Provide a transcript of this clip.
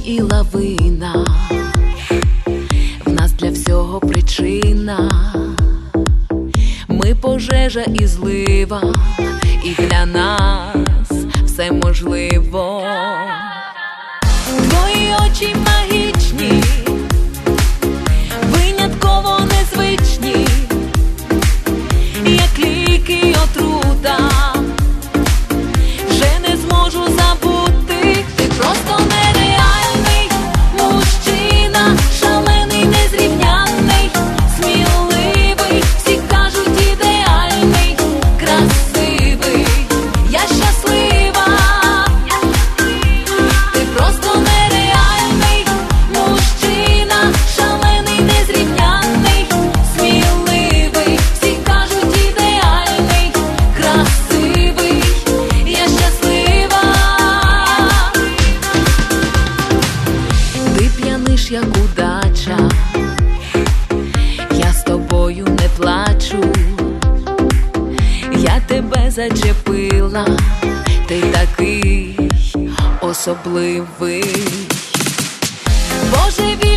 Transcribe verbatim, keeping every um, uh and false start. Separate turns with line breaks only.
Осінь і лавина, в нас для всього причина. Ми пожежа і злива, і для нас все можливо. Твої очі магічні, винятково незвичні, як ліки й отрута, вже не зможу забути. Ти просто нереальний мужчина, шалений, незрівнянний, сміливий, всі кажуть ідеальний, красивий, я щаслива. Ти просто нереальний мужчина, шалений, незрівнянний, сміливий, всі кажуть ідеальний, красивий, я щаслива. Ти п'яниш, як удача, я з тобою не плачу, я тебе зачепила, ти такий особливий. Боже,